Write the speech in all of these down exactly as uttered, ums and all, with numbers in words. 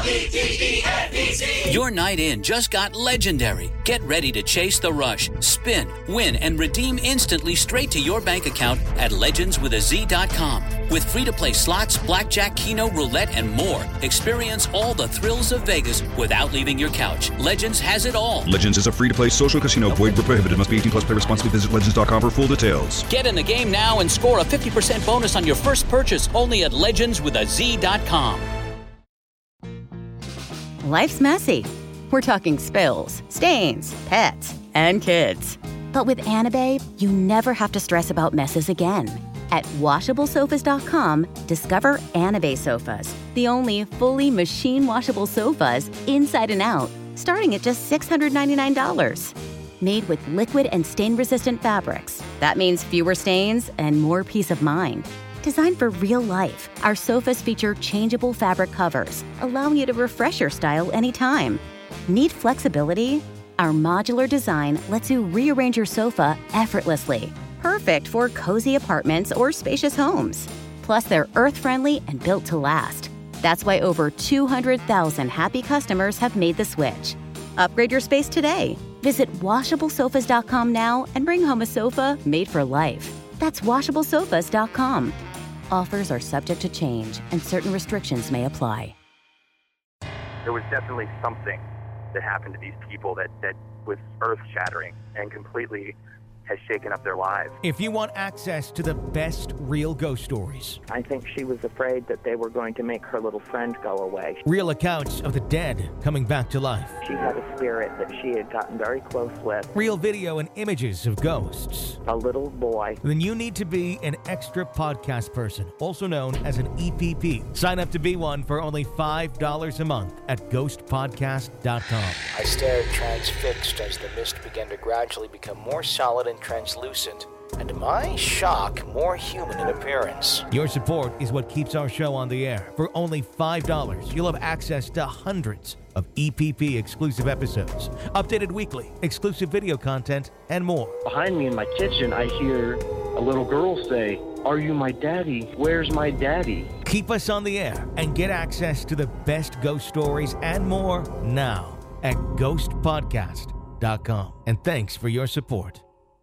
E D E N E Z. Your night in just got legendary. Get ready to chase the rush, spin, win, and redeem instantly straight to your bank account at legends with a z dot com. With free-to-play slots, blackjack, keno, roulette, and more, experience all the thrills of Vegas without leaving your couch. Legends has it all. Legends is a free-to-play social casino. Void where prohibited. Must be eighteen plus. Play responsibly. Visit legends dot com for full details. Get in the game now and score a fifty percent bonus on your first purchase only at legends with a z dot com. Life's messy. We're talking spills, stains, pets, and kids. But with Anababe, you never have to stress about messes again. At washable sofas dot com, discover Anababe sofas, the only fully machine-washable sofas inside and out, starting at just six hundred ninety-nine dollars. Made with liquid and stain-resistant fabrics. That means fewer stains and more peace of mind. Designed for real life, our sofas feature changeable fabric covers, allowing you to refresh your style anytime. Need flexibility? Our modular design lets you rearrange your sofa effortlessly. Perfect for cozy apartments or spacious homes. Plus, they're earth-friendly and built to last. That's why over two hundred thousand happy customers have made the switch. Upgrade your space today. Visit washable sofas dot com now and bring home a sofa made for life. That's washable sofas dot com. Offers are subject to change, and certain restrictions may apply. There was definitely something that happened to these people that, that was earth-shattering and completely has shaken up their lives. If you want access to the best real ghost stories, I think she was afraid that they were going to make her little friend go away. Real accounts of the dead coming back to life. She had a spirit that she had gotten very close with. Real video and images of ghosts. A little boy. Then you need to be an extra podcast person, also known as an E P P. Sign up to be one for only five dollars a month at ghost podcast dot com. I stared transfixed as the mist began to gradually become more solid and translucent, and to my shock, more human in appearance. Your support is what keeps our show on the air. For only five dollars, you'll have access to hundreds of E P P exclusive episodes, updated weekly, exclusive video content, and more. Behind me in my kitchen, I hear a little girl say, "Are you my daddy? Where's my daddy?" Keep us on the air and get access to the best ghost stories and more now at ghost podcast dot com. And thanks for your support.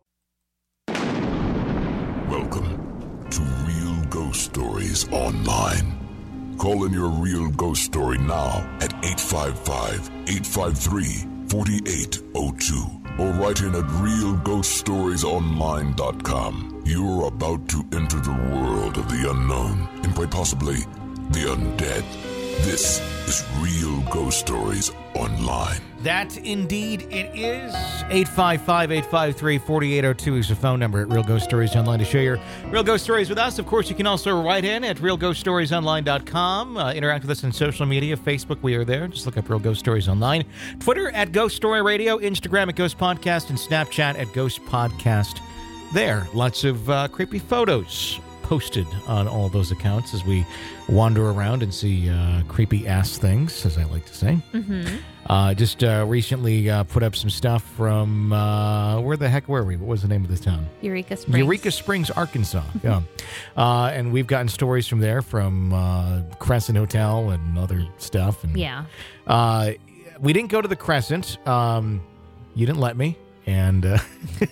Welcome to Real Ghost Stories Online. Call in your real ghost story now at eight five five, eight five three, four eight zero two or write in at real ghost stories online dot com. You're about to enter the world of the unknown and quite possibly the undead. This is Real Ghost Stories Online. That indeed it is. eight five five, eight five three, four eight zero two is the phone number at Real Ghost Stories Online to share your real ghost stories with us. Of course, you can also write in at real ghost stories online dot com. Uh, interact with us on social media. Facebook, we are there. Just look up Real Ghost Stories Online. Twitter at Ghost Story Radio. Instagram at Ghost Podcast. And Snapchat at Ghost Podcast. There, lots of uh, creepy photos posted on all those accounts as we wander around and see uh, creepy-ass things, as I like to say. Mm-hmm. Uh, just uh, recently uh, put up some stuff from, uh, where the heck were we? What was the name of this town? Eureka Springs. Eureka Springs, Arkansas. Yeah. uh, and we've gotten stories from there, from uh, Crescent Hotel and other stuff. And, yeah. Uh, we didn't go to the Crescent. Um, you didn't let me. And uh,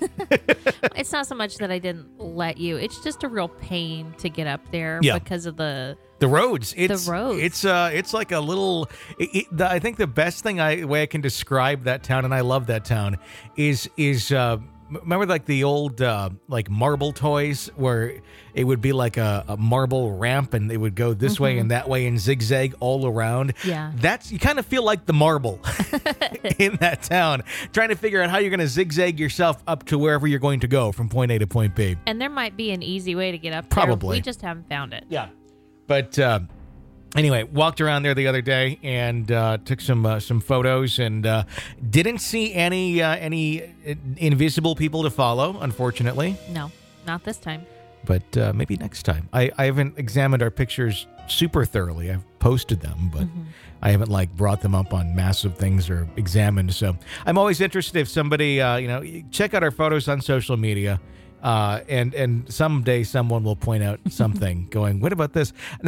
it's not so much that I didn't let you. It's just a real pain to get up there yeah. because of the the roads. It's, the roads. It's uh, it's like a little. It, it, the, I think the best thing I way I can describe that town, and I love that town, is is uh, remember like the old uh, like marble toys where it would be like a, a marble ramp and it would go this mm-hmm. way and that way and zigzag all around. Yeah. That's, you kind of feel like the marble in that town, trying to figure out how you're going to zigzag yourself up to wherever you're going to go from point A to point B. And there might be an easy way to get up Probably. there. We just haven't found it. Yeah. But uh, anyway, walked around there the other day and uh, took some uh, some photos and uh, didn't see any uh, any invisible people to follow, unfortunately. No, not this time. But uh, maybe next time. I, I haven't examined our pictures super thoroughly. I've posted them, but mm-hmm. I haven't like brought them up on massive things or examined. So I'm always interested if somebody, uh, you know, check out our photos on social media. Uh, and, and someday someone will point out something going, what about this? Now,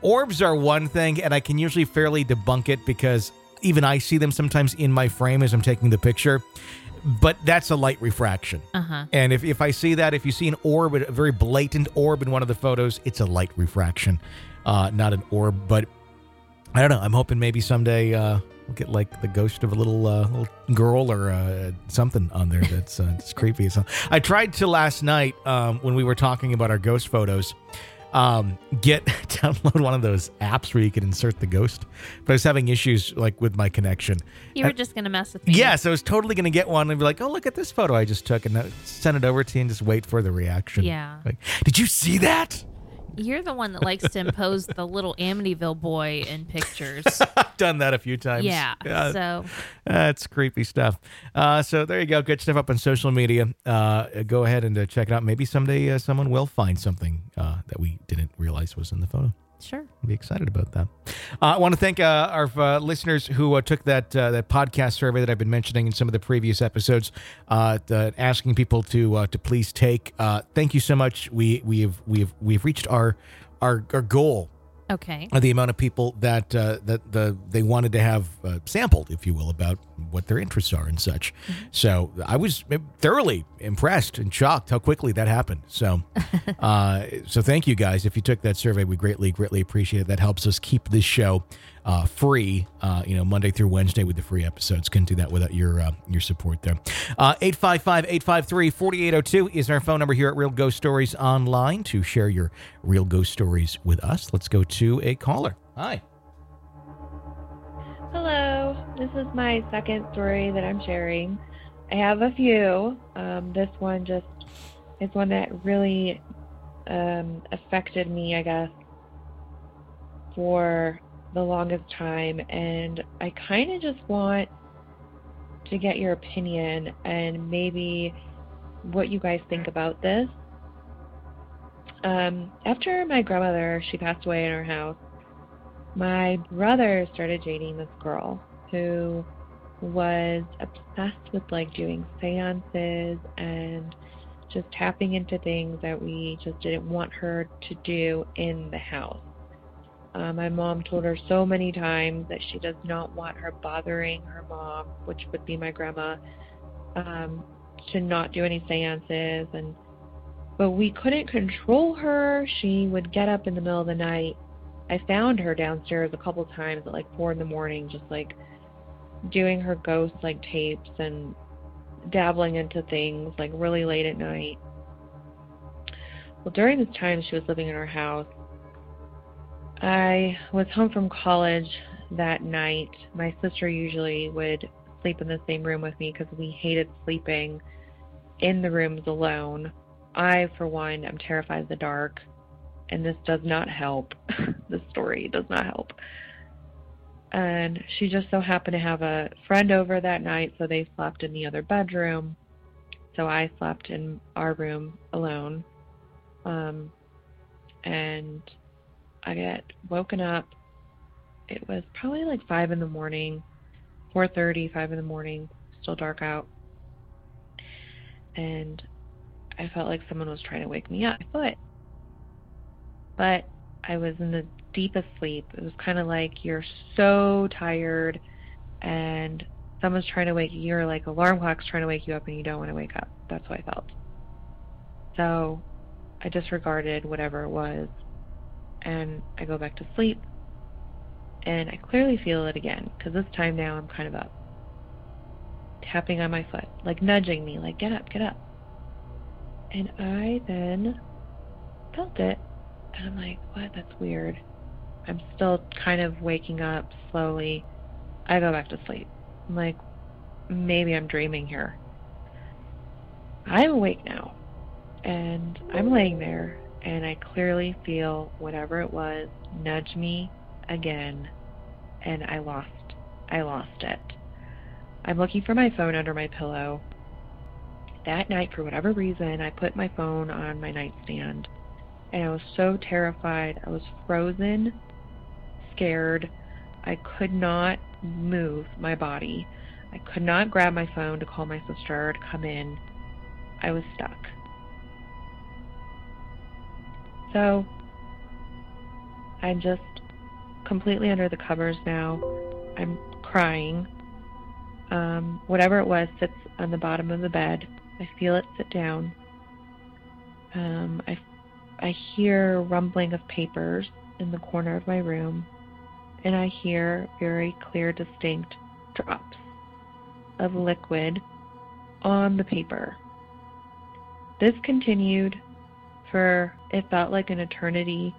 Orbs are one thing, and I can usually fairly debunk it because even I see them sometimes in my frame as I'm taking the picture. But that's a light refraction. Uh-huh. And if, if I see that, if you see an orb, a very blatant orb in one of the photos, it's a light refraction, uh, not an orb. But I don't know. I'm hoping maybe someday uh, we'll get like the ghost of a little uh, little girl or uh, something on there that's uh, it's creepy. So I tried to last night um, when we were talking about our ghost photos, um, get download one of those apps where you can insert the ghost. But I was having issues like with my connection. You were and, just going to mess with me. Yes, I was totally going to get one and be like, oh, look at this photo I just took, and send it over to you and just wait for the reaction. Yeah. Like, did you see that? You're the one that likes to impose the little Amityville boy in pictures. I've done that a few times. Yeah, yeah. so. That's creepy stuff. Uh, so there you go. Good stuff up on social media. Uh, go ahead and uh, check it out. Maybe someday uh, someone will find something uh, that we didn't realize was in the photo. Sure. I'll be excited about that. Uh, I want to thank uh, our uh, listeners who uh, took that uh, that podcast survey that I've been mentioning in some of the previous episodes, uh, the, asking people to uh, to please take. Uh, thank you so much. We we have we have we've reached our our, our goal. Okay. The amount of people that uh, that the they wanted to have uh, sampled, if you will, about what their interests are and such. Mm-hmm. So I was thoroughly impressed and shocked how quickly that happened. So, uh, so thank you guys. If you took that survey, we greatly, greatly appreciate it. That helps us keep this show uh, free. Uh, you know, Monday through Wednesday with the free episodes. Couldn't do that without your uh, your support there. Uh, eight five five, eight five three, four eight zero two is our phone number here at Real Ghost Stories Online to share your real ghost stories with us. Let's go to a caller. Hi. Hello. This is my second story that I'm sharing. I have a few. Um, this one just is one that really um, affected me, I guess, for the longest time. And I kind of just want to get your opinion and maybe what you guys think about this. Um, after my grandmother, she passed away in our house, my brother started dating this girl who was obsessed with like doing seances and just tapping into things that we just didn't want her to do in the house. Uh, my mom told her so many times that she does not want her bothering her mom, which would be my grandma, um, to not do any seances. And but we couldn't control her. She would get up in the middle of the night. I found her downstairs a couple times at like four in the morning, just like doing her ghost like tapes and dabbling into things like really late at night. Well, during this time she was living in our house, I was home from college that night. My sister usually would sleep in the same room with me because we hated sleeping in the rooms alone. I, for one, am terrified of the dark, and this does not help. This story does not help. And she just so happened to have a friend over that night, so they slept in the other bedroom. So I slept in our room alone. Um, and I get woken up. It was probably like five in the morning, four thirty, five in the morning, still dark out. And I felt like someone was trying to wake me up. But, but I was in the deepest sleep. It was kind of like you're so tired and someone's trying to wake you. You're like alarm clock's trying to wake you up and you don't want to wake up. That's what I felt. So I disregarded whatever it was and I go back to sleep. And I clearly feel it again because this time now I'm kind of up, tapping on my foot, like nudging me, like get up, get up. And I then felt it, and I'm like, what? That's weird. I'm still kind of waking up slowly. I go back to sleep. I'm like, maybe I'm dreaming here. I'm awake now, and I'm laying there, and I clearly feel whatever it was nudge me again, and I lost, I lost it. I'm looking for my phone under my pillow. That night, for whatever reason, I put my phone on my nightstand, and I was so terrified. I was frozen, scared. I could not move my body. I could not grab my phone to call my sister to come in. I was stuck. I'm just completely under the covers now. I'm crying. Um, whatever it was sits on the bottom of the bed. I feel it sit down. Um, I, I hear rumbling of papers in the corner of my room, and I hear very clear, distinct drops of liquid on the paper. This continued for, it felt like an eternity.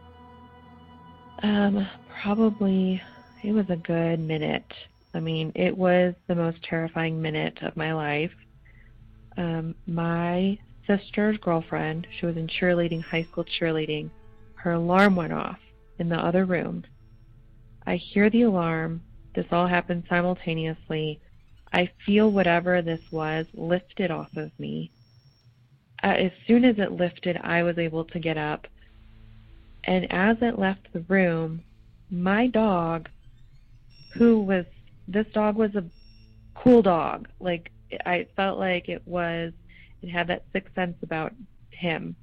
Um, probably, it was a good minute. I mean, it was the most terrifying minute of my life. Um, my sister's girlfriend, she was in cheerleading, high school cheerleading, her alarm went off in the other room. I hear the alarm. This all happened simultaneously. I feel whatever this was lifted off of me. Uh, as soon as it lifted, I was able to get up. And as it left the room, my dog, who was, this dog was a cool dog. Like, I felt like it was, it had that sixth sense about him.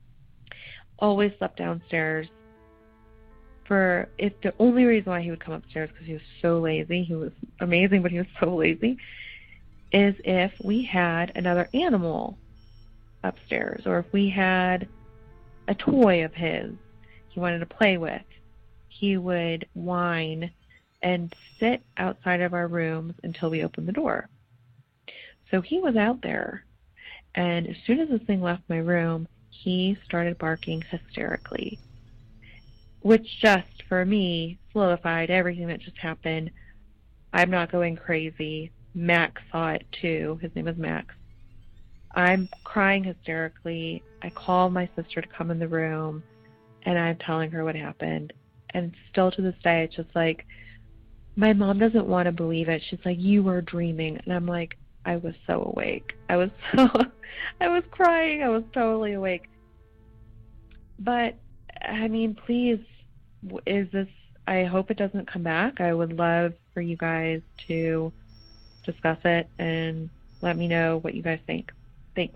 Always slept downstairs. For, if the only reason why he would come upstairs, because he was so lazy, he was amazing, but he was so lazy, is if we had another animal upstairs, or if we had a toy of his he wanted to play with, he would whine and sit outside of our rooms until we opened the door. So he was out there, and as soon as this thing left my room, he started barking hysterically, which just, for me, solidified everything that just happened. I'm not going crazy. Max saw it too. His name is Max. I'm crying hysterically. I called my sister to come in the room, and I'm telling her what happened. And still to this day, it's just like, my mom doesn't want to believe it. She's like, you were dreaming. And I'm like, I was so awake. I was so, I was crying. I was totally awake. But, I mean, please, is this, I hope it doesn't come back. I would love for you guys to discuss it and let me know what you guys think. Thanks.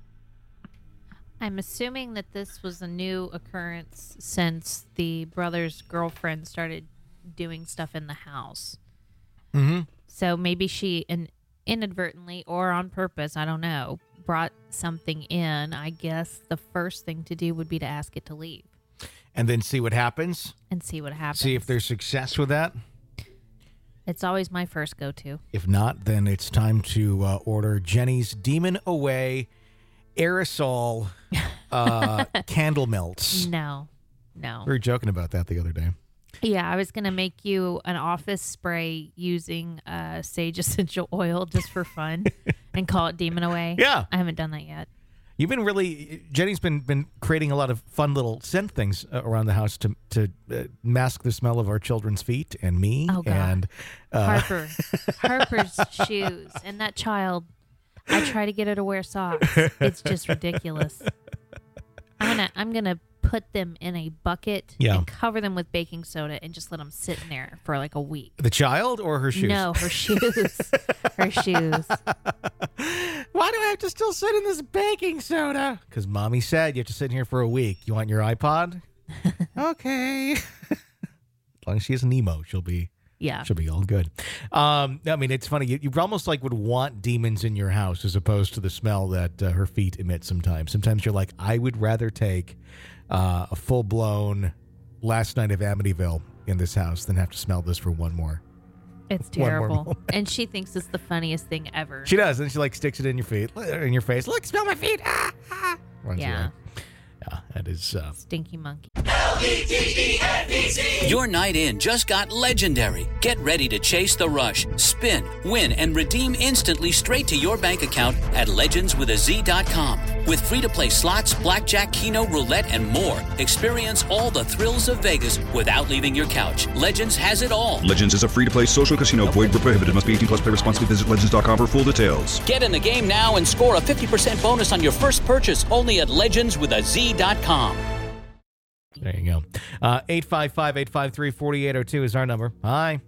I'm assuming that this was a new occurrence since the brother's girlfriend started doing stuff in the house. Mm-hmm. So maybe she in, inadvertently or on purpose, I don't know, brought something in. I guess the first thing to do would be to ask it to leave. And then see what happens. And see what happens. See if there's success with that. It's always my first go-to. If not, then it's time to uh, order Jenny's Demon Away aerosol uh, candle melts. No, no. We were joking about that the other day. Yeah, I was going to make you an office spray using uh, sage essential oil just for fun and call it Demon Away. Yeah. I haven't done that yet. You've been really, Jenny's been been creating a lot of fun little scent things uh, around the house to to uh, mask the smell of our children's feet and me. Oh, God. And uh, Harper. Harper's shoes. And that child, I try to get her to wear socks. It's just ridiculous. I'm gonna, I'm gonna put them in a bucket Yeah. and cover them with baking soda and just let them sit in there for like a week. The child or her shoes? No, her shoes. Her shoes. Why do I have to still sit in this baking soda? Because Mommy said you have to sit in here for a week. You want your iPod? Okay. As long as she has Nemo, she'll be Yeah. she'll be all good. Um, I mean, it's funny. You, you almost like would want demons in your house as opposed to the smell that uh, her feet emit sometimes. Sometimes you're like, I would rather take uh, a full-blown last night of Amityville in this house than have to smell this for one more. It's One more terrible. moment. And she thinks it's the funniest thing ever. She does, and she like sticks it in your feet, in your face. Look, smell my feet. Ah, ah. Runs Yeah. away. Yeah, that is. Uh, Stinky monkey. L E D E N E Z. Your night in just got legendary. Get ready to chase the rush, spin, win, and redeem instantly straight to your bank account at legends with a z dot com. With free-to-play slots, blackjack, keno, roulette, and more, experience all the thrills of Vegas without leaving your couch. Legends has it all. Legends is a free-to-play social casino. Void where prohibited. Must be eighteen plus. Play responsibly. Visit legends dot com for full details. Get in the game now and score a fifty percent bonus on your first purchase only at legends with a z dot com. There you go. Uh, eight five five, eight five three, four eight zero two is our number. Hi.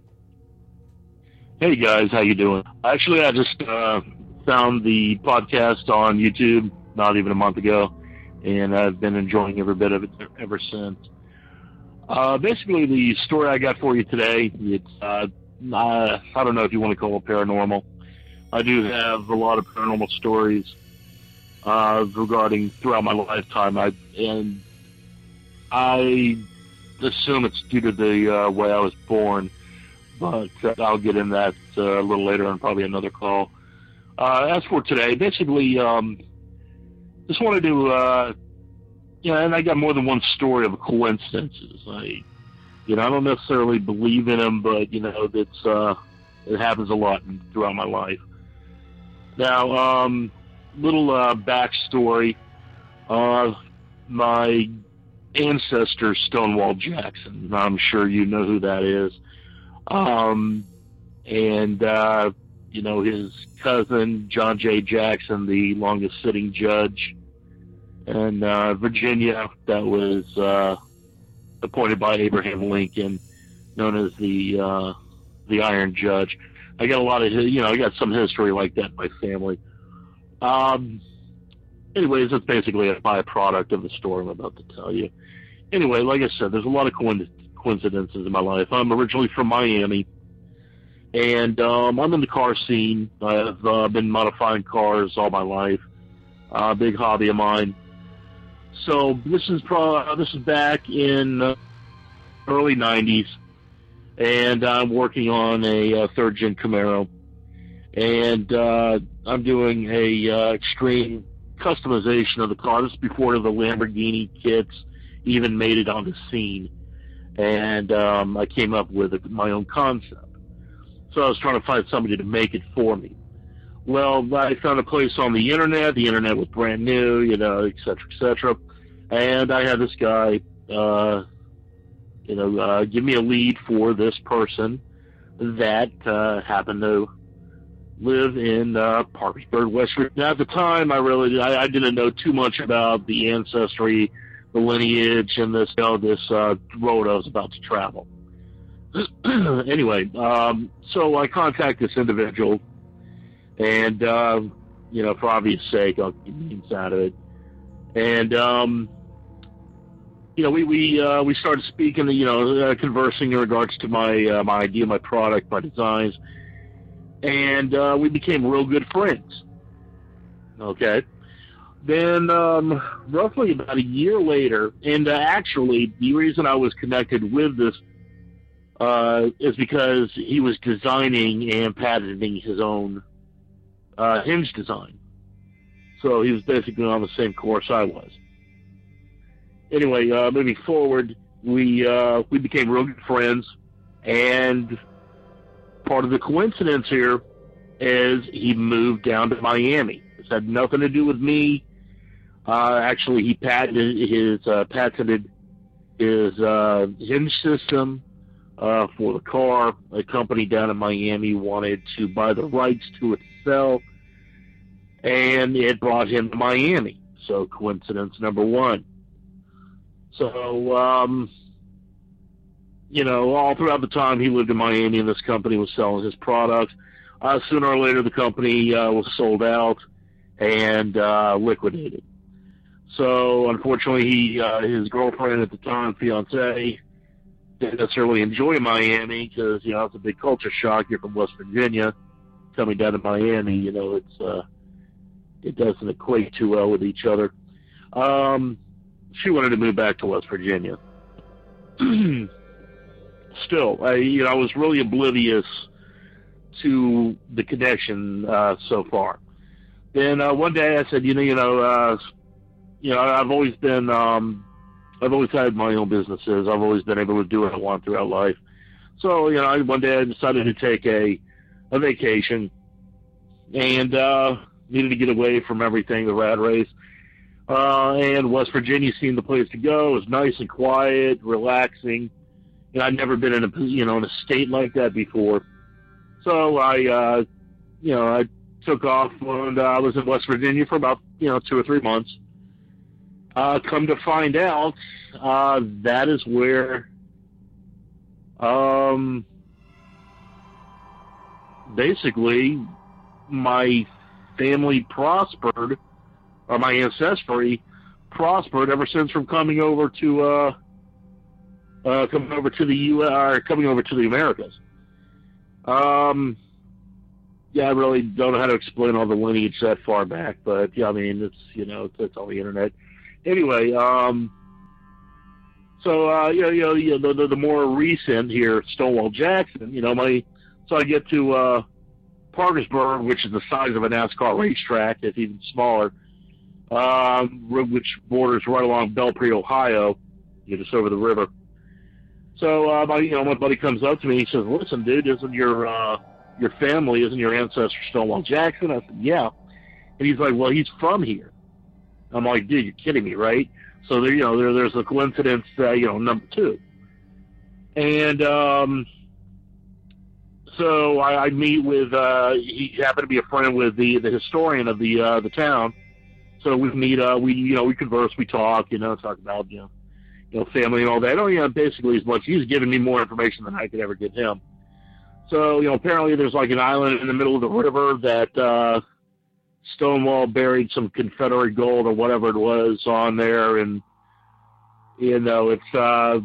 Hey guys, how you doing? Actually, I just uh, found the podcast on YouTube not even a month ago, and I've been enjoying every bit of it ever since. Uh, basically, the story I got for you today, it's, uh, uh, I don't know if you want to call it paranormal. I do have a lot of paranormal stories uh, regarding throughout my lifetime. I, and I assume it's due to the uh, way I was born, but uh, I'll get in that uh, a little later on probably another call. Uh, as for today, basically, um, just wanted to, uh, you know, and I got more than one story of coincidences. I, you know, I don't necessarily believe in them, but, you know, it's, uh, it happens a lot throughout my life. Now, um, little uh, backstory. Uh, my ancestor, Stonewall Jackson, I'm sure you know who that is. Um, and, uh, you know, his cousin, John J. Jackson, the longest sitting judge in uh, Virginia, that was uh, appointed by Abraham Lincoln, known as the uh, the Iron Judge. I got a lot of, you know, I got some history like that in my family. Um, anyways, that's basically a byproduct of the story I'm about to tell you. Anyway, like I said, there's a lot of coincidences in my life. I'm originally from Miami, and um, I'm in the car scene. I've uh, been modifying cars all my life, a uh, big hobby of mine. So this is pro- this is back in uh, early nineties, and I'm working on a uh, third gen Camaro, and uh, I'm doing a uh, extreme customization of the car. This is before the Lamborghini kits even made it on the scene, and um, I came up with my own concept. So I was trying to find somebody to make it for me. Well, I found a place on the internet. The internet was brand new, you know, et cetera, et cetera. And I had this guy, uh, you know, uh, give me a lead for this person that uh, happened to live in uh, Parkersburg, West Virginia. At the time, I really, I, I didn't know too much about the ancestry, the lineage, and this, you know, this uh, road I was about to travel. Anyway, um, so I contact this individual, and, uh, you know, for obvious sake, I'll keep names out of it. And, um, you know, we, we, uh, we started speaking, you know, uh, conversing in regards to my, uh, my idea, my product, my designs. And, uh, we became real good friends. Okay. Then, um, roughly about a year later, and, uh, actually, the reason I was connected with this, uh, is because he was designing and patenting his own, uh, hinge design. So he was basically on the same course I was. Anyway, uh, moving forward, we uh, we became real good friends, and part of the coincidence here is he moved down to Miami. This had nothing to do with me. Uh, actually, he patented his uh, patented his uh, hinge system uh, for the car. A company down in Miami wanted to buy the rights to it to sell, and it brought him to Miami. So coincidence number one. So, um, you know, all throughout the time he lived in Miami and this company was selling his products, uh, sooner or later the company uh, was sold out and uh, liquidated. So, unfortunately, he, uh, his girlfriend at the time, fiance, didn't necessarily enjoy Miami because, you know, it's a big culture shock. You're from West Virginia, coming down to Miami, you know, it's uh, it doesn't equate too well with each other. Um, she wanted to move back to West Virginia. Still, I, you know, I was really oblivious to the connection uh, so far. Then uh, one day I said, you know, you know, uh, you know, I've always been, um, I've always had my own businesses. I've always been able to do what I want throughout life. So, you know, one day I decided to take a a vacation and uh, needed to get away from everything, the rat race. Uh, and West Virginia seemed the place to go. It was nice and quiet, relaxing. And I'd never been in a, you know, in a state like that before. So I, uh, you know, I took off and uh, I was in West Virginia for about, you know, two or three months. Uh, come to find out, uh, that is where, um, basically my family prospered, or my ancestry prospered ever since from coming over to, uh, uh, coming over to the U. Or coming over to the Americas. Um, yeah, I really don't know how to explain all the lineage that far back, but yeah, I mean, it's you know, it's, it's on the internet. Anyway, um, so uh, you know, you know, you know the, the the more recent here, Stonewall Jackson. You know, my so I get to uh, Parkersburg, which is the size of a NASCAR racetrack. It's even smaller, um, which borders right along Belpre, Ohio, you know, just over the river. So, uh, my, you know, my buddy comes up to me. He says, "Listen, dude, isn't your uh, your family, isn't your ancestor Stonewall Jackson?" I said, "Yeah." And he's like, "Well, he's from here." I'm like, "Dude, you're kidding me, right?" So there, you know, there, there's a coincidence, uh, you know, number two. And um, so I, I meet with. Uh, he happened to be a friend with the the historian of the uh, the town. So we meet. Uh, we you know we converse, we talk, you know, talk about you know. You know, family and all that. Oh, yeah, basically as much. He's given me more information than I could ever give him. So, you know, apparently there's like an island in the middle of the river that uh, Stonewall buried some Confederate gold or whatever it was on there, and you know, it's uh,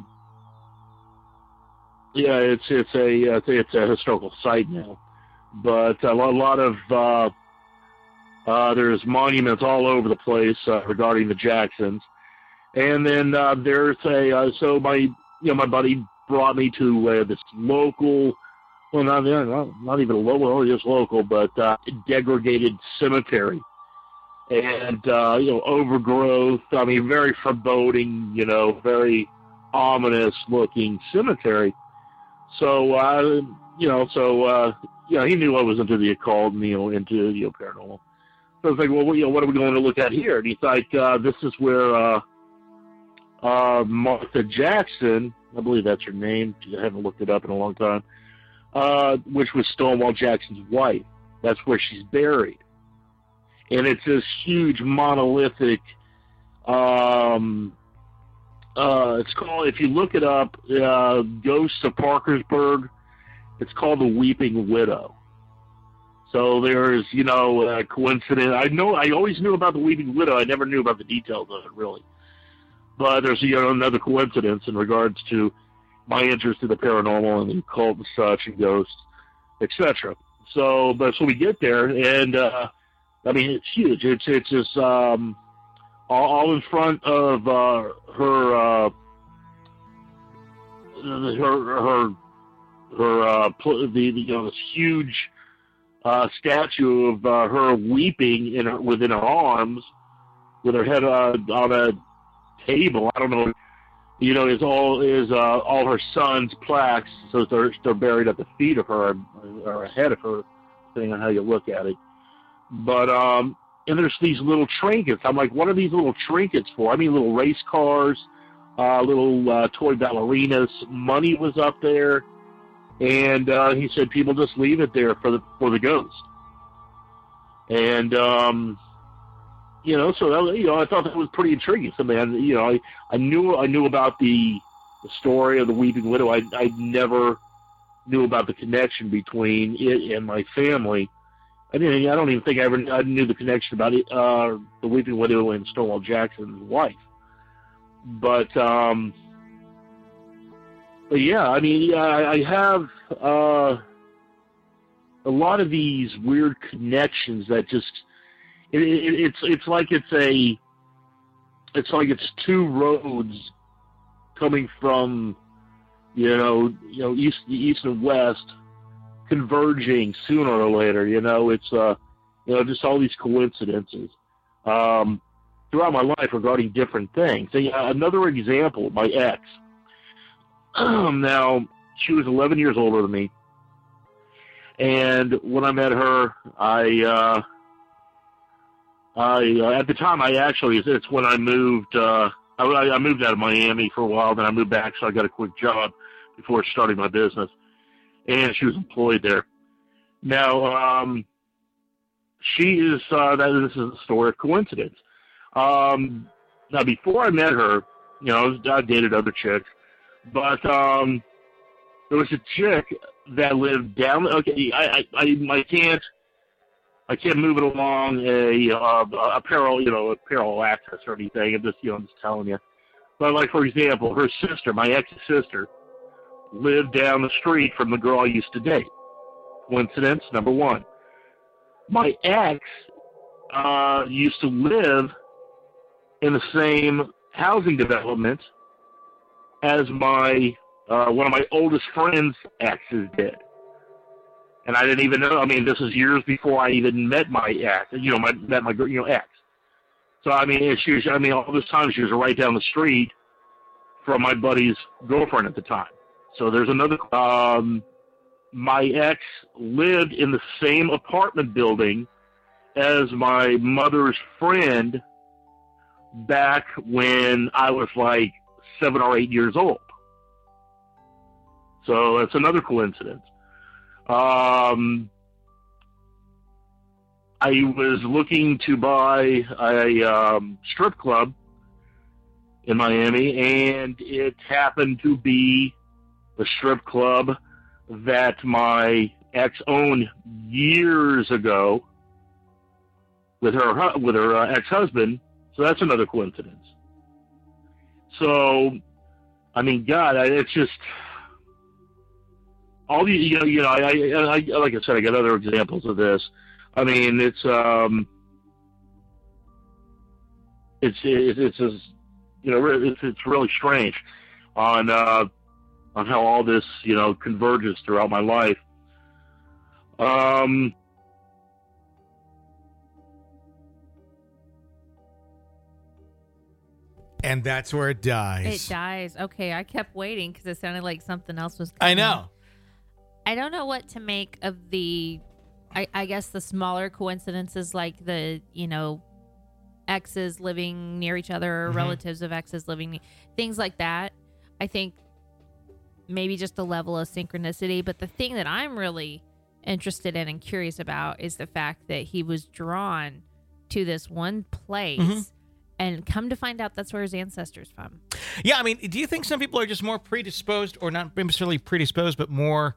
yeah, it's it's a it's a, it's a historical site now. But a lot, a lot of uh, uh, there's monuments all over the place uh, regarding the Jacksons. And then uh, there's a uh, so my you know my buddy brought me to uh, this local, well not not, not even a local, just local, but uh, degraded cemetery, and uh, you know overgrowth. I mean, very foreboding, you know, very ominous looking cemetery. So uh, you know, so uh, you know, he knew I was into the occult, and, you know, into you know paranormal. So I was like, well, you know, what are we going to look at here? And he's like, uh, this is where. Uh, Uh, Martha Jackson, I believe that's her name. I haven't looked it up in a long time. Uh, which was Stonewall Jackson's wife. That's where she's buried, and it's this huge monolithic. Um, uh, it's called. If you look it up, uh, Ghosts of Parkersburg. It's called the Weeping Widow. So there's, you know, a coincidence. I know. I always knew about the Weeping Widow. I never knew about the details of it, really. But there's, you know, another coincidence in regards to my interest in the paranormal and the occult and such and ghosts, et cetera. So, but so we get there, and uh, I mean, it's huge. It's it's just um, all, all in front of uh, her uh, her her her uh, the, the you know this huge uh, statue of uh, her weeping in her, within her arms, with her head uh, on a table. I don't know, you know, is all is uh, all her son's plaques, so they're they're buried at the feet of her or ahead of her, depending on how you look at it. But um, and there's these little trinkets. I'm like, what are these little trinkets for? I mean, little race cars, uh, little uh, toy ballerinas. Money was up there, and uh, he said people just leave it there for the for the ghost. And um, you know, so that, you know, I thought that was pretty intriguing. So, man, you know, I, I knew I knew about the, the story of the Weeping Widow. I I never knew about the connection between it and my family. I didn't. I don't even think I ever I knew the connection about it, uh, the Weeping Widow and Stonewall Jackson's wife. But, um, but yeah, I mean, I, I have uh, a lot of these weird connections that just. It, it, it's it's like it's a it's like it's two roads coming from you know you know east east and west converging sooner or later. You know it's uh you know just all these coincidences um, throughout my life regarding different things. So, yeah, another example, my ex. Now she was eleven years older than me, and when I met her, I. Uh, I uh, at the time I actually it's when I moved uh, I, I moved out of Miami for a while, then I moved back, so I got a quick job before starting my business, and she was employed there. Now um, she is uh, that this is a story of coincidence. Um, now before I met her, you know, I dated other chicks, but um, there was a chick that lived down. Okay, I I, I, I can't. I can't move it along a uh, a parallel, you know, a parallel access or anything. I'm just, you know, I'm just telling you. But, like, for example, her sister, my ex-sister, lived down the street from the girl I used to date. Coincidence, number one. My ex uh, used to live in the same housing development as my uh, one of my oldest friends' exes did. And I didn't even know. I mean, this is years before I even met my ex, you know, my, met my you know ex. So, I mean, she was, I mean, all this time she was right down the street from my buddy's girlfriend at the time. So there's another, um, my ex lived in the same apartment building as my mother's friend back when I was like seven or eight years old. So that's another coincidence. Um, I was looking to buy a um, strip club in Miami, and it happened to be the strip club that my ex owned years ago with her with her uh, ex-husband. So that's another coincidence. So, I mean, God, I, it's just all the you know, you know, I, I, I like I said, I got other examples of this. I mean, it's um, it's it, it's just, you know, it's it's really strange on uh, on how all this you know converges throughout my life. Um. And that's where it dies. It dies. Okay, I kept waiting because it sounded like something else was coming. I know. I don't know what to make of the, I, I guess, the smaller coincidences like the, you know, exes living near each other or mm-hmm. relatives of exes living, things like that. I think maybe just a level of synchronicity. But the thing that I'm really interested in and curious about is the fact that he was drawn to this one place. Mm-hmm. And come to find out, that's where his ancestors from. Yeah, I mean, do you think some people are just more predisposed, or not necessarily predisposed, but more,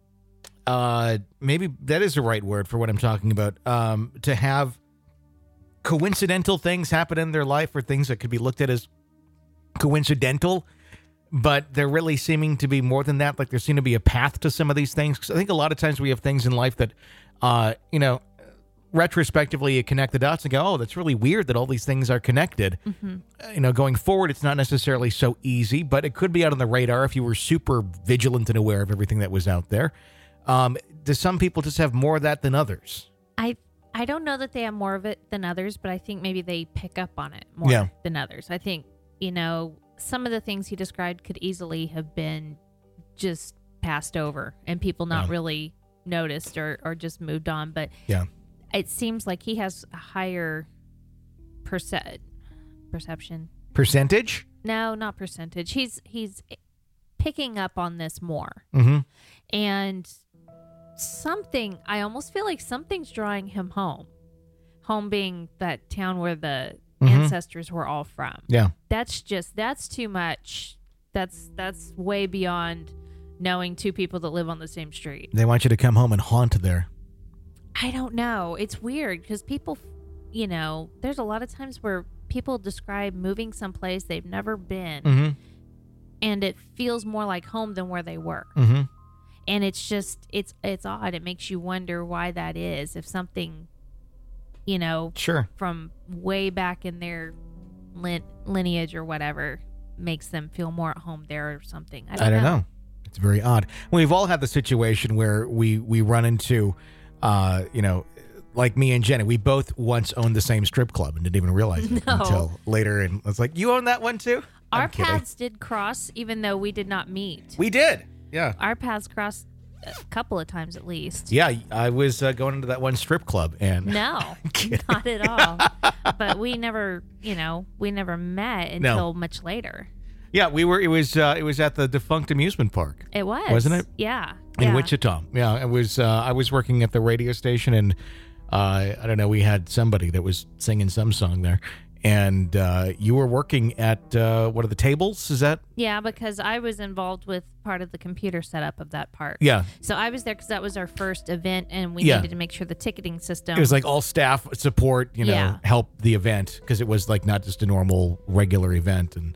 uh, maybe that is the right word for what I'm talking about, um, to have coincidental things happen in their life, or things that could be looked at as coincidental, but they're really seeming to be more than that. Like there seem to be a path to some of these things. Because I think a lot of times we have things in life that, uh, you know, retrospectively you connect the dots and go, oh, that's really weird that all these things are connected. Mm-hmm. Uh, you know, going forward, it's not necessarily so easy, but it could be out on the radar if you were super vigilant and aware of everything that was out there. Um, do some people just have more of that than others? I I don't know that they have more of it than others, but I think maybe they pick up on it more yeah. than others. I think, you know, some of the things he described could easily have been just passed over and people not yeah. really noticed or, or just moved on. But yeah. it seems like he has a higher perce- perception. Percentage? No, not percentage. He's he's picking up on this more. Mm-hmm. And something, I almost feel like something's drawing him home. Home being that town where the mm-hmm. ancestors were all from. Yeah. That's just, that's too much. That's That's way beyond knowing two people that live on the same street. They want you to come home and haunt there. I don't know. It's weird because people, you know, there's a lot of times where people describe moving someplace they've never been, mm-hmm. and it feels more like home than where they were. Mm-hmm. And it's just, it's it's odd. It makes you wonder why that is. If something, you know, sure. from way back in their lin- lineage or whatever makes them feel more at home there or something. I don't, I don't know. know. It's very odd. We've all had the situation where we, we run into... Uh, you know, like me and Jenny, we both once owned the same strip club and didn't even realize it no. until later. And it's like, you own that one too? Our I'm paths kidding. did cross, even though we did not meet. We did, yeah. Our paths crossed a couple of times at least. Yeah, I was uh, going into that one strip club, and no, not at all. But we never, you know, we never met until no. much later. Yeah, we were. It was. Uh, it was at the defunct amusement park. It was, wasn't it? Yeah, in yeah. Wichita. Yeah, it was. Uh, I was working at the radio station, and uh, I don't know. We had somebody that was singing some song there, and uh, you were working at uh, what are the tables? Is that? Yeah, because I was involved with part of the computer setup of that park. Yeah. So I was there because that was our first event, and we yeah. needed to make sure the ticketing system. It was like all staff support, you know, yeah. help the event because it was like not just a normal regular event, and.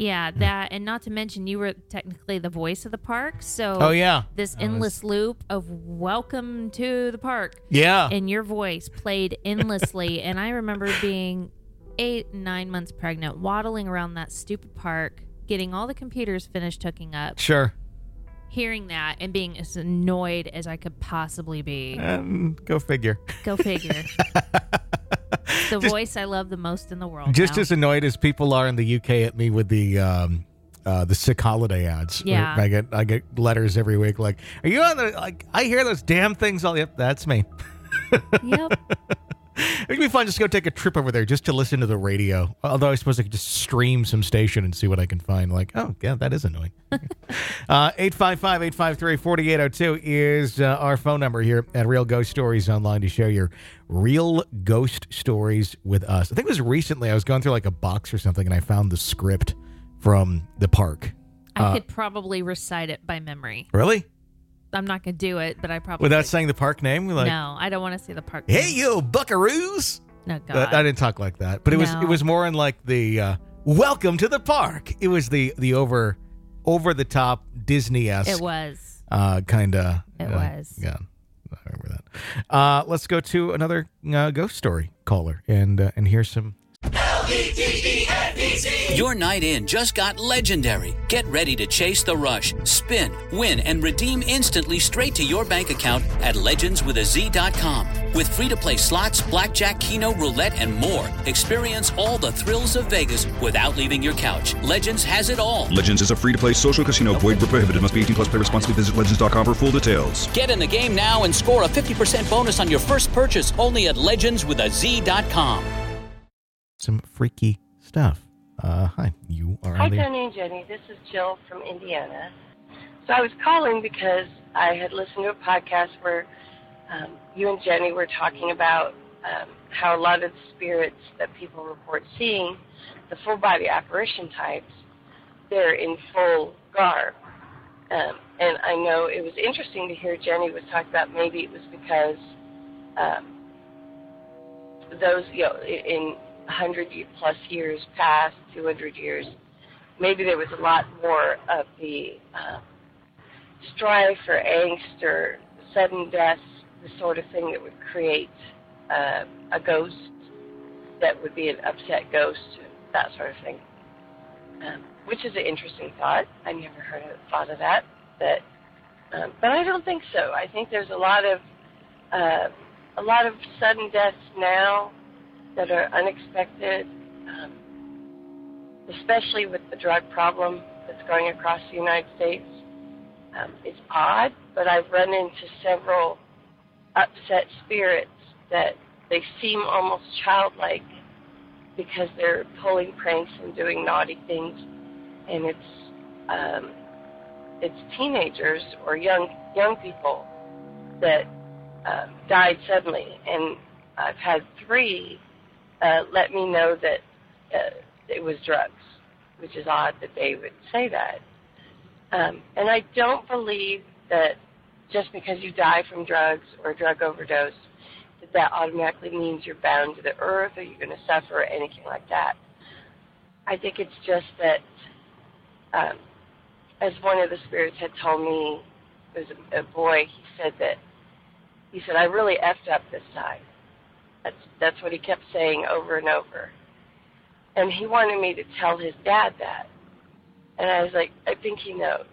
Yeah, that, and not to mention you were technically the voice of the park. So Oh, yeah. this That endless loop of welcome to the park. Yeah. And your voice played endlessly. And I remember being eight, nine months pregnant, waddling around that stupid park, getting all the computers finished hooking up. Sure. Hearing that and being as annoyed as I could possibly be. Um, go figure. Go figure. The Just- voice I love the most in the world. Just now. as annoyed as people are in the U K at me with the um, uh, the sick holiday ads. Yeah. I get I get letters every week like, are you on the, like, I hear those damn things all, yep, that's me. Yep. It'd be fun just to go take a trip over there just to listen to the radio. Although I suppose I could just stream some station and see what I can find. Like, oh, yeah, that is annoying. uh, eight five five, eight five three, four eight zero two is uh, our phone number here at Real Ghost Stories Online to share your real ghost stories with us. I think it was recently I was going through like a box or something and I found the script from the park. I Uh, could probably recite it by memory. Really? I'm not going to do it, but I probably Without could. saying the park name? Like, No, I don't want to say the park hey, name. you buckaroos! No, Uh, God. I didn't talk like that, but it was No. it was more in like the uh, welcome to the park. It was the the over over the top Disney esque. It was. uh, kind of. It uh, was. Yeah, I remember that. Uh, let's go to another uh, ghost story caller and uh, and here's some. Your night in just got legendary. Get ready to chase the rush, spin, win, and redeem instantly straight to your bank account at legends with a z dot com. With free-to-play slots, blackjack, keno, roulette, and more, experience all the thrills of Vegas without leaving your couch. Legends has it all. Legends is a free-to-play social casino. Void where prohibited. Must be eighteen plus. Play responsibly. Visit legends dot com for full details. Get in the game now and score a fifty percent bonus on your first purchase only at legends with a z dot com. Some freaky stuff. Uh, hi, you are Hi, on the air. Tony and Jenny. This is Jill from Indiana. So I was calling because I had listened to a podcast where um, you and Jenny were talking about um, how a lot of the spirits that people report seeing, the full-body apparition types, they're in full garb. Um, and I know it was interesting to hear Jenny was talking about maybe it was because um, those, you know, in one hundred plus years past, two hundred years, maybe there was a lot more of the uh, strife or angst or sudden death, the sort of thing that would create uh, a ghost that would be an upset ghost, that sort of thing, um, which is an interesting thought. I never heard of, thought of that, but um, but I don't think so. I think there's a lot of uh, a lot of sudden deaths now that are unexpected, um, especially with the drug problem that's going across the United States. Um, it's odd, but I've run into several upset spirits that they seem almost childlike because they're pulling pranks and doing naughty things, and it's um, it's teenagers or young young people that uh, died suddenly, and I've had three Uh, let me know that uh, it was drugs, which is odd that they would say that. Um, and I don't believe that just because you die from drugs or a drug overdose, that that automatically means you're bound to the earth or you're going to suffer or anything like that. I think it's just that, um, as one of the spirits had told me, it was a, a boy, he said that, he said, I really effed up this time. That's that's what he kept saying over and over. And he wanted me to tell his dad that. And I was like, I think he knows.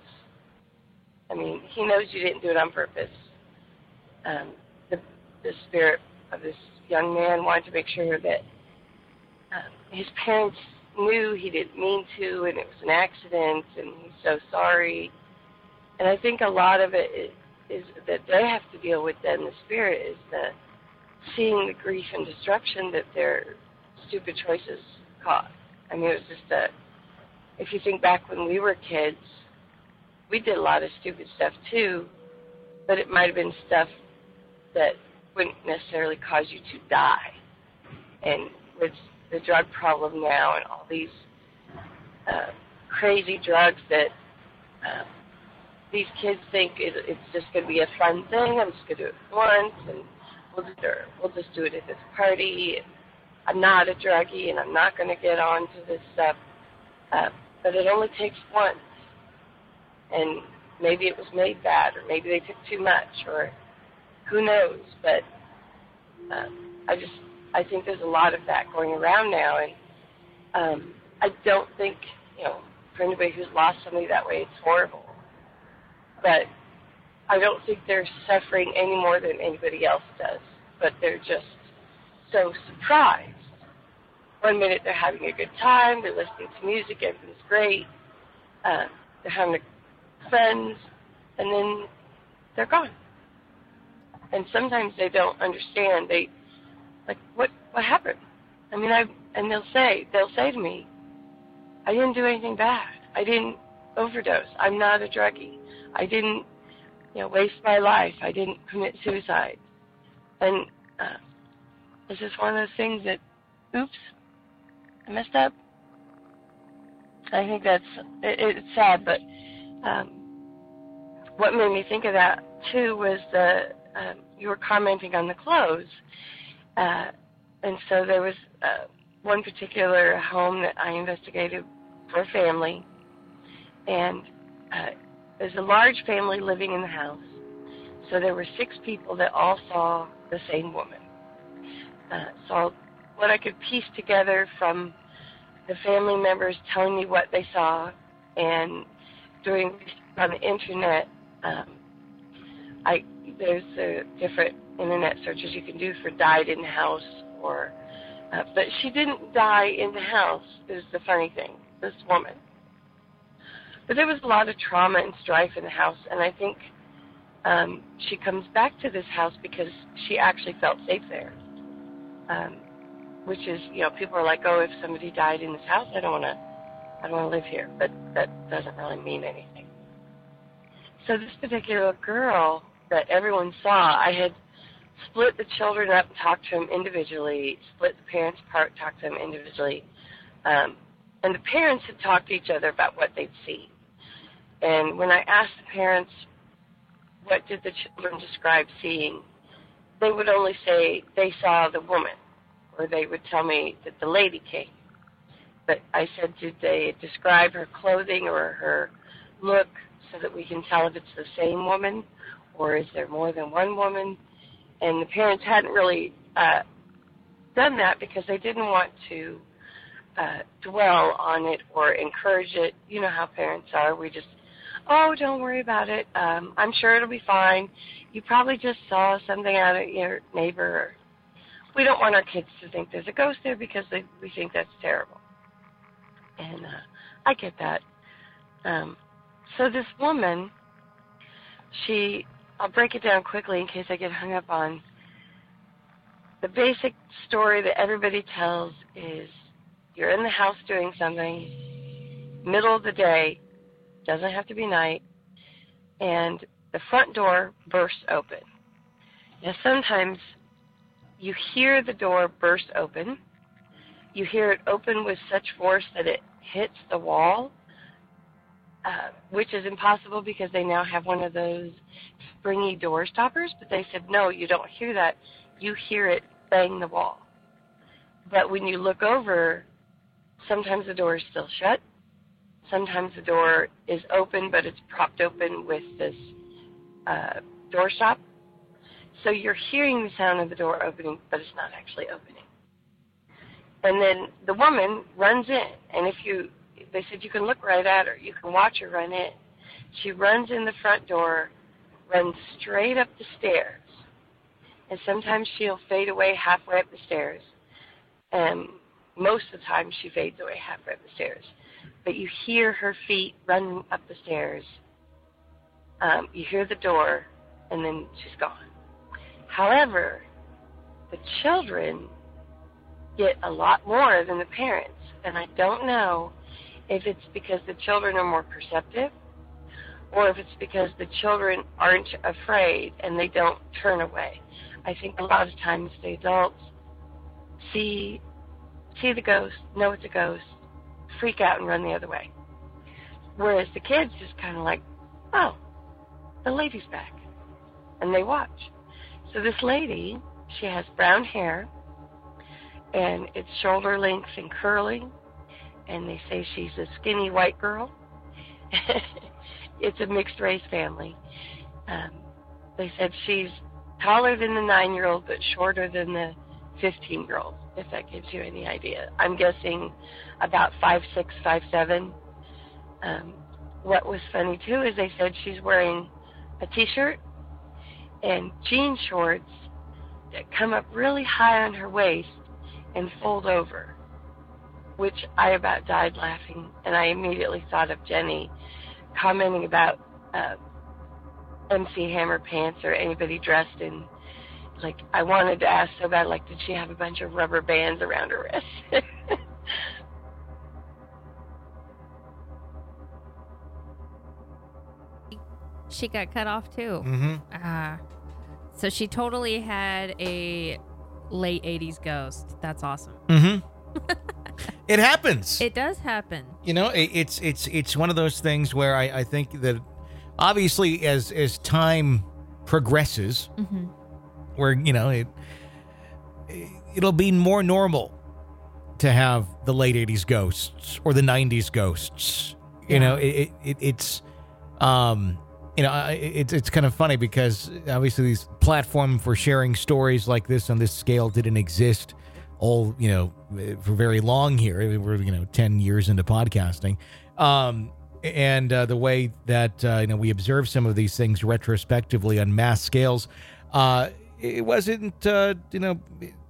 I mean, he knows you didn't do it on purpose. Um, the, the spirit of this young man wanted to make sure that um, his parents knew he didn't mean to and it was an accident and he's so sorry. And I think a lot of it is, is that they have to deal with then, the spirit, is the seeing the grief and destruction that their stupid choices caused. I mean, it was just a, if you think back when we were kids, we did a lot of stupid stuff too, but it might have been stuff that wouldn't necessarily cause you to die. And with the drug problem now and all these uh, crazy drugs that uh, these kids think it, it's just going to be a fun thing, I'm just going to do it once, and We'll just, we'll just do it at this party. I'm not a druggie, and I'm not going to get on to this stuff. Uh, but it only takes one. And maybe it was made bad, or maybe they took too much, or who knows. But um, I just, I think there's a lot of that going around now, and um, I don't think, you know, for anybody who's lost somebody that way, it's horrible. But I don't think they're suffering any more than anybody else does. But they're just so surprised. One minute they're having a good time, they're listening to music, everything's great, uh, they're having a, friends, and then they're gone. And sometimes they don't understand. They, like, what what happened? I mean, I and they'll say they'll say to me, I didn't do anything bad. I didn't overdose. I'm not a druggie. I didn't, you know, waste my life. I didn't commit suicide. And uh, it's just one of those things that, oops, I messed up. I think that's, it, it's sad, but um, what made me think of that, too, was the, uh, you were commenting on the clothes. Uh, and so there was uh, one particular home that I investigated for a family, and uh, there's a large family living in the house. So there were six people that all saw the same woman. Uh, so what I could piece together from the family members telling me what they saw, and doing on the internet, um, I there's uh, different internet searches you can do for died in the house, or uh, but she didn't die in the house, is the funny thing, this woman. But there was a lot of trauma and strife in the house, and I think um, she comes back to this house because she actually felt safe there. Um, which is, you know, people are like, oh, if somebody died in this house, I don't want to, I don't want to live here. But that doesn't really mean anything. So this particular girl that everyone saw, I had split the children up and talked to them individually, split the parents apart, talked to them individually. Um, and the parents had talked to each other about what they'd seen. And when I asked the parents, what did the children describe seeing, they would only say they saw the woman, or they would tell me that the lady came. But I said, did they describe her clothing or her look so that we can tell if it's the same woman, or is there more than one woman? And the parents hadn't really uh, done that because they didn't want to uh, dwell on it or encourage it. You know how parents are. We just, oh, don't worry about it. Um, I'm sure it'll be fine. You probably just saw something out of your neighbor. We don't want our kids to think there's a ghost there because they, we think that's terrible. And uh, I get that. Um, so this woman, she, I'll break it down quickly in case I get hung up on. The basic story that everybody tells is you're in the house doing something, middle of the day, doesn't have to be night, and the front door bursts open. Now sometimes you hear the door burst open. You hear it open with such force that it hits the wall, uh, which is impossible because they now have one of those springy door stoppers. But they said, no, you don't hear that. You hear it bang the wall. But when you look over, sometimes the door is still shut. Sometimes the door is open, but it's propped open with this uh, door stop. So you're hearing the sound of the door opening, but it's not actually opening. And then the woman runs in, and if you, they said you can look right at her, you can watch her run in. She runs in the front door, runs straight up the stairs, and sometimes she'll fade away halfway up the stairs, and most of the time she fades away halfway up the stairs. But you hear her feet running up the stairs. Um, you hear the door, and then she's gone. However, the children get a lot more than the parents, and I don't know if it's because the children are more perceptive or if it's because the children aren't afraid and they don't turn away. I think a lot of times the adults see see the ghost, know it's a ghost, freak out and run the other way. Whereas the kids just kind of like, oh, the lady's back, and they watch. So this lady, she has brown hair, and it's shoulder length and curly, and they say she's a skinny white girl. It's a mixed race family. Um, they said she's taller than the nine-year-old, but shorter than the fifteen-year-old, if that gives you any idea. I'm guessing about five six, five seven. Um, what was funny, too, is they said she's wearing a T-shirt and jean shorts that come up really high on her waist and fold over, which I about died laughing, and I immediately thought of Jenny commenting about uh, M C Hammer pants or anybody dressed in, like, I wanted to ask so bad, like, did she have a bunch of rubber bands around her wrist? She got cut off too. Mm-hmm. Uh, so she totally had a late eighties ghost. That's awesome. Mm-hmm. It happens. It does happen. You know, it, it's it's it's one of those things where I, I think that obviously as as time progresses, mm-hmm. where, you know, it it'll be more normal to have the late eighties ghosts or the nineties ghosts. You Yeah. know, it, it it's um you know, I- it's it's kind of funny because obviously these platform for sharing stories like this on this scale didn't exist all, you know, for very long here. We're, you know, ten years into podcasting. Um, and uh, the way that, uh, you know, we observe some of these things retrospectively on mass scales, uh, it wasn't, uh, you know,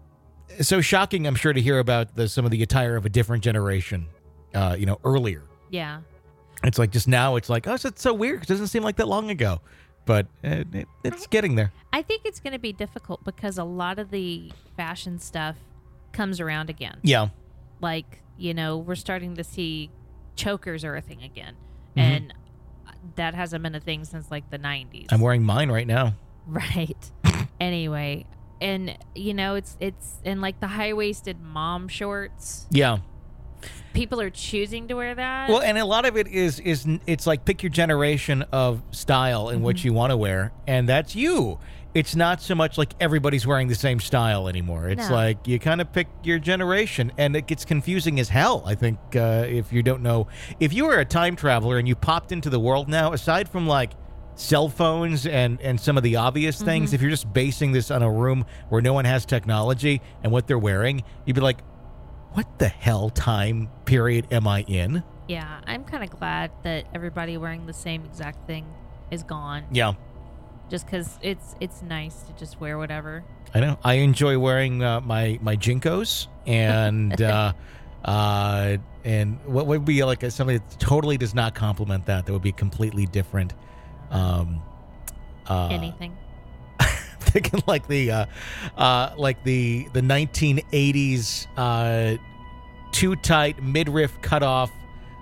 so shocking, I'm sure, to hear about the, some of the attire of a different generation, uh, you know, earlier. Yeah. It's like just now it's like, oh, it's so weird. It doesn't seem like that long ago. But uh, it, it's getting there. I think it's going to be difficult because a lot of the fashion stuff comes around again. Yeah. Like, you know, we're starting to see chokers are a thing again. Mhm. And that hasn't been a thing since like the nineties. I'm wearing mine right now. Right. Anyway, and you know, it's it's in like the high-waisted mom shorts. Yeah. People are choosing to wear that. Well, and a lot of it is is it's like pick your generation of style and what you want to wear, and that's you. It's not so much like everybody's wearing the same style anymore. It's No. like you kind of pick your generation, and it gets confusing as hell, I think, uh, if you don't know. If you were a time traveler and you popped into the world now, aside from like cell phones and, and some of the obvious things, Mhm. if you're just basing this on a room where no one has technology and what they're wearing, you'd be like, what the hell time period am I in? Yeah, I'm kind of glad that everybody wearing the same exact thing is gone. Yeah. Just because it's it's nice to just wear whatever. I know. I enjoy wearing uh, my my Jinkos and uh, uh, and what would be like a, something that totally does not complement that. That would be completely different. Um, uh, Anything. Thinking like the uh, uh, like the the nineteen eighties uh, too tight midriff cutoff.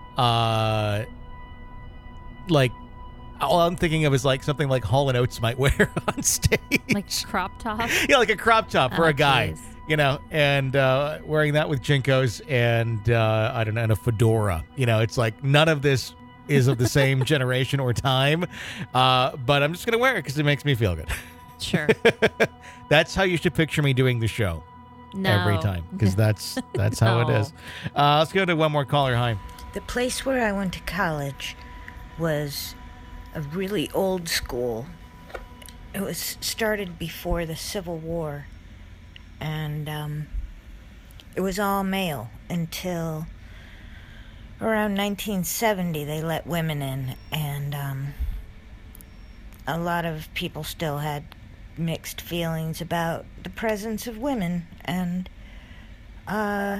Uh, like all I'm thinking of is like something like Hall and Oates might wear on stage. Like crop top? Yeah, like a crop top for Oh, a guy, geez. you know, and uh, wearing that with Jinkos and uh, I don't know, and a fedora. You know, it's like none of this is of the same generation or time, uh, but I'm just gonna wear it because it makes me feel good. Sure. That's how you should picture me doing the show No. every time, because that's that's how it No. is. Uh, let's go to one more caller. Hi. The place where I went to college was a really old school. It was started before the Civil War, and um, it was all male until around nineteen seventy. They let women in, and um, a lot of people still had mixed feelings about the presence of women, and uh,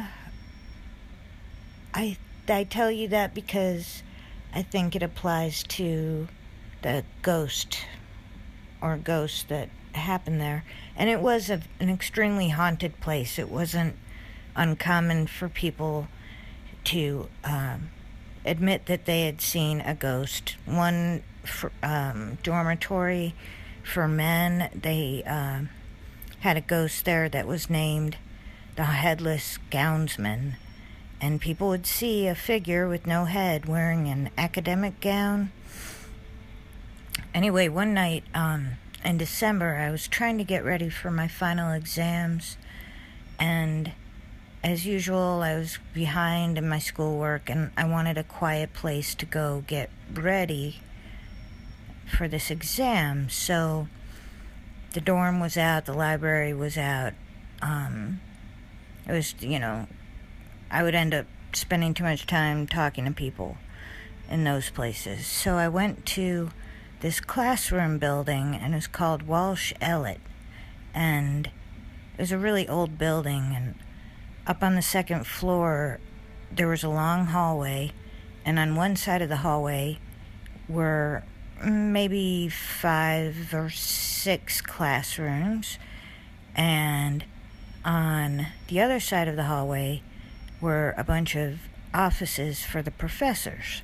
I I tell you that because I think it applies to the ghost or ghosts that happened there. And it was a, an extremely haunted place. It wasn't uncommon for people to um, admit that they had seen a ghost. One for, um, dormitory for men, they uh, had a ghost there that was named the Headless Gownsman. And people would see a figure with no head wearing an academic gown. Anyway, one night um, in December, I was trying to get ready for my final exams, and as usual, I was behind in my schoolwork, and I wanted a quiet place to go get ready for this exam. So the dorm was out, the library was out. Um, it was, you know, I would end up spending too much time talking to people in those places. So I went to this classroom building, and it was called Walsh Elliott. And it was a really old building, and up on the second floor, there was a long hallway, and on one side of the hallway were maybe five or six classrooms, and on the other side of the hallway were a bunch of offices for the professors.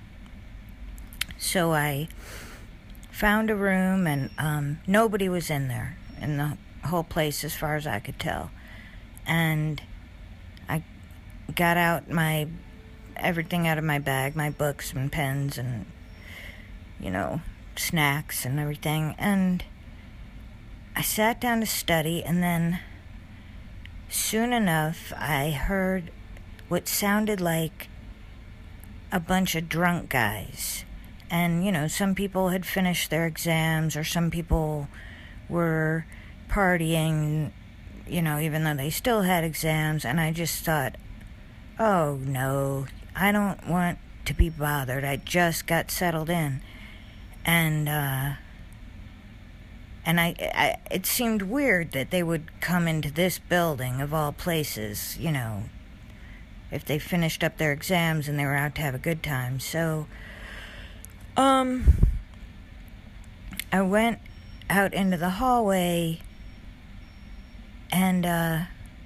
So I found a room, and um, nobody was in there, in the whole place as far as I could tell. And I got out my everything out of my bag, my books and pens and, you know, snacks and everything, and I sat down to study. And then soon enough I heard what sounded like a bunch of drunk guys. And, you know, some people had finished their exams, or some people were partying, you know, even though they still had exams. And I just thought, oh no, I don't want to be bothered. I just got settled in. And, uh, and I, I, it seemed weird that they would come into this building, of all places, you know, if they finished up their exams and they were out to have a good time. So, um, I went out into the hallway, and uh,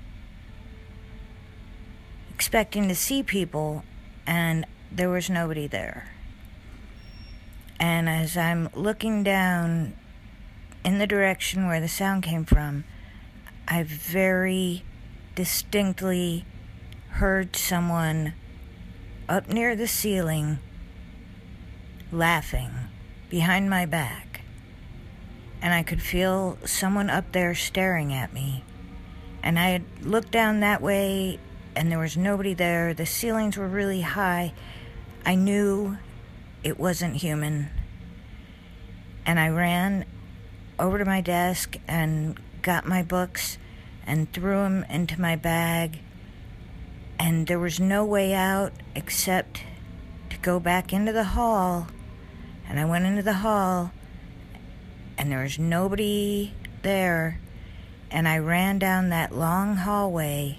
expecting to see people, and there was nobody there. And as I'm looking down in the direction where the sound came from, I very distinctly heard someone up near the ceiling laughing behind my back. And I could feel someone up there staring at me. And I had looked down that way, and there was nobody there. The ceilings were really high. I knew it wasn't human. And I ran over to my desk and got my books and threw them into my bag. And there was no way out except to go back into the hall. And I went into the hall, and there was nobody there. And I ran down that long hallway,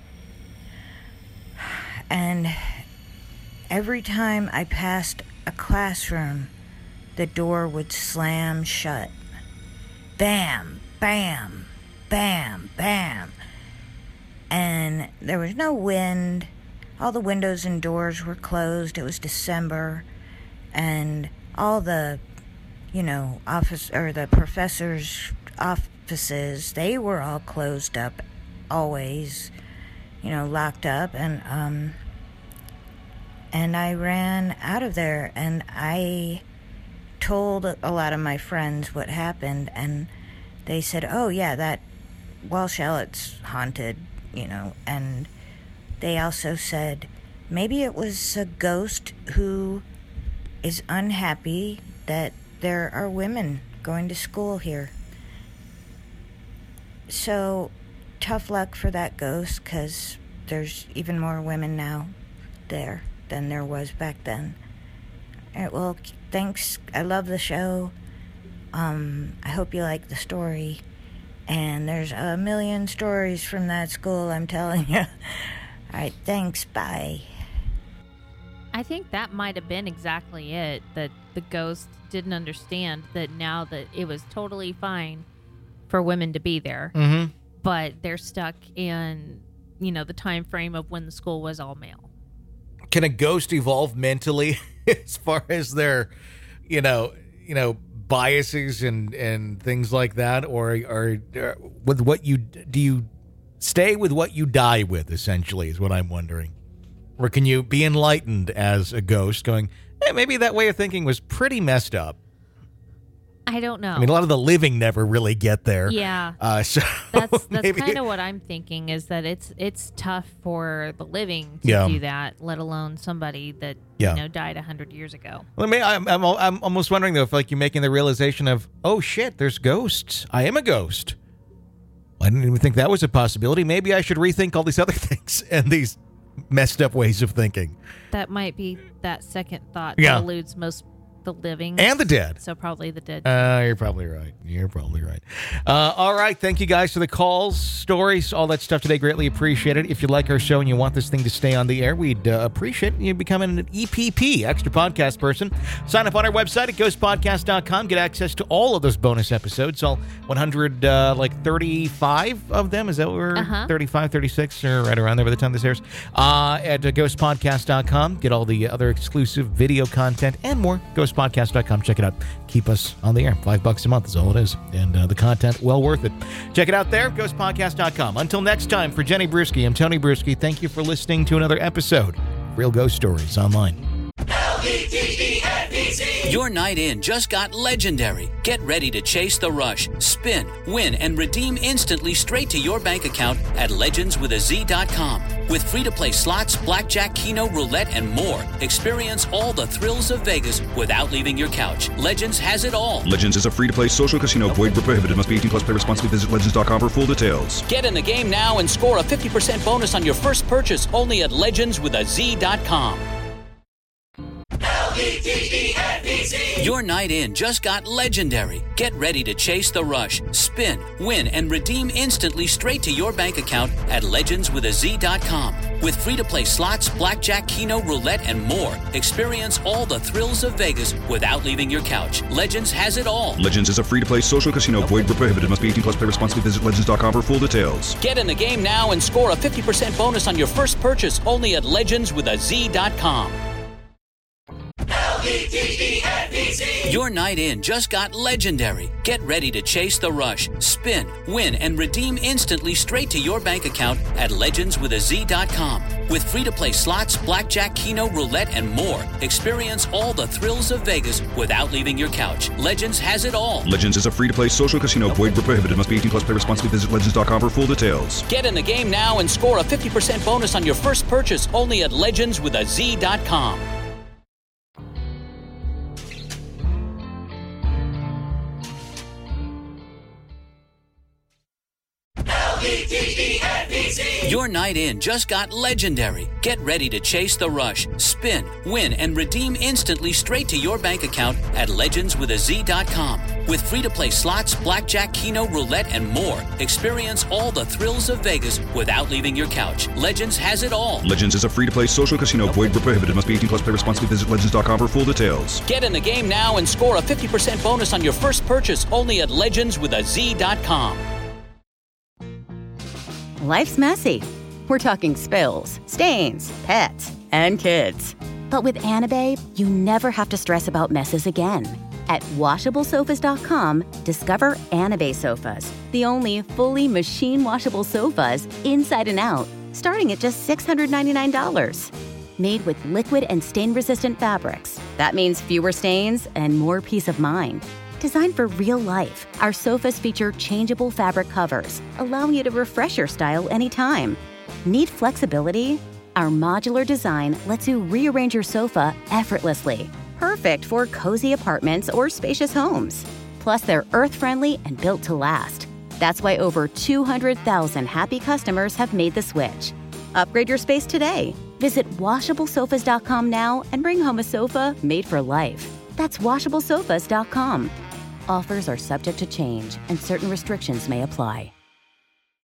and every time I passed a classroom, the door would slam shut. Bam, bam, bam, bam. And there was no wind. All the windows and doors were closed. It was December, and all the, you know, office or the professors' offices, they were all closed up, always, you know, locked up. And um, and I ran out of there, and I told a lot of my friends what happened, and they said, "Oh yeah, that Walsh Elliott's haunted," you know. And they also said maybe it was a ghost who is unhappy that there are women going to school here. So tough luck for that ghost, because there's even more women now there than there was back then. All right, well, thanks. I love the show. Um, I hope you like the story. And there's a million stories from that school, I'm telling you. All right, thanks. Bye. I think that might have been exactly it, that the ghost didn't understand that now that it was totally fine for women to be there, mm-hmm. but they're stuck in, you know, the time frame of when the school was all male. Can a ghost evolve mentally as far as their, you know, you know, biases and, and things like that, or, or or with what you do you stay with what you die with? Essentially, is what I'm wondering. Or can you be enlightened as a ghost, going, hey, maybe that way of thinking was pretty messed up? I don't know. I mean, a lot of the living never really get there. Yeah. Uh, so that's that's maybe- kind of what I'm thinking is that it's it's tough for the living to Yeah. do that, let alone somebody that Yeah. you know died a hundred years ago. Well, I mean, I'm, I'm, I'm almost wondering, though, if like you're making the realization of, oh, shit, there's ghosts. I am a ghost. I didn't even think that was a possibility. Maybe I should rethink all these other things and these messed up ways of thinking. That might be that second thought Yeah. that eludes most the living And the dead. So probably the dead. Uh, you're probably right. You're probably right. Uh, all right. Thank you guys for the calls, stories, all that stuff today. Greatly appreciated. If you like our show and you want this thing to stay on the air, we'd uh, appreciate you becoming an E P P, extra podcast person. Sign up on our website at ghost podcast dot com. Get access to all of those bonus episodes. All one hundred, uh, like thirty-five of them. Is that what we're Uh-huh. thirty-five, thirty-six, or right around there by the time this airs? Uh, at uh, ghost podcast dot com. Get all the other exclusive video content and more. ghost podcast dot com. Check it out. Keep us on the air. Five bucks a month is all it is. And uh, the content, well worth it. Check it out there. ghost podcast dot com. Until next time, for Jenny Brewski, I'm Tony Brewski. Thank you for listening to another episode of Real Ghost Stories Online. L E T E N B C. Your night in just got legendary. Get ready to chase the rush, spin, win, and redeem instantly straight to your bank account at legends with a z dot com. With free-to-play slots, blackjack, keno, roulette, and more, experience all the thrills of Vegas without leaving your couch. Legends has it all. Legends is a free-to-play social casino. Void where prohibited. Must be eighteen plus. Play responsibly. Visit legends dot com for full details. Get in the game now and score a fifty percent bonus on your first purchase only at legends with a z dot com. L E T E N B C. Your night in just got legendary. Get ready to chase the rush, spin, win, and redeem instantly straight to your bank account at legends with a z dot com. With free-to-play slots, blackjack, keno, roulette, and more, experience all the thrills of Vegas without leaving your couch. Legends has it all. Legends is a free-to-play social casino. Void where prohibited. Must be eighteen plus. Play responsibly. Visit legends dot com for full details. Get in the game now and score a fifty percent bonus on your first purchase only at legends with a z dot com. L E T E N B C. Your night in just got legendary. Get ready to chase the rush, spin, win, and redeem instantly straight to your bank account at legends with a z dot com. With free-to-play slots, blackjack, keno, roulette, and more, experience all the thrills of Vegas without leaving your couch. Legends has it all. Legends is a free-to-play social casino. Void where prohibited. Must be eighteen plus. Play responsibly. Visit legends dot com for full details. Get in the game now and score a fifty percent bonus on your first purchase only at legends with a z dot com. L E T E N B C. Your night in just got legendary. Get ready to chase the rush, spin, win, and redeem instantly straight to your bank account at legends with a z dot com. With free-to-play slots, blackjack, keno, roulette, and more, experience all the thrills of Vegas without leaving your couch. Legends has it all. Legends is a free-to-play social casino. Void where prohibited. Must be eighteen plus. Play responsibly. Visit legends dot com for full details. Get in the game now and score a fifty percent bonus on your first purchase only at legends with a z dot com. Life's messy. We're talking spills, stains, pets, and kids. But with Anababe, you never have to stress about messes again. At washable sofas dot com, discover Anababe sofas, the only fully machine-washable sofas inside and out, starting at just six hundred ninety-nine dollars. Made with liquid and stain-resistant fabrics. That means fewer stains and more peace of mind. Designed for real life, our sofas feature changeable fabric covers, allowing you to refresh your style anytime. Need flexibility? Our modular design lets you rearrange your sofa effortlessly. Perfect for cozy apartments or spacious homes. Plus, they're earth-friendly and built to last. That's why over two hundred thousand happy customers have made the switch. Upgrade your space today. Visit washable sofas dot com now and bring home a sofa made for life. That's washable sofas dot com. Offers are subject to change, and certain restrictions may apply.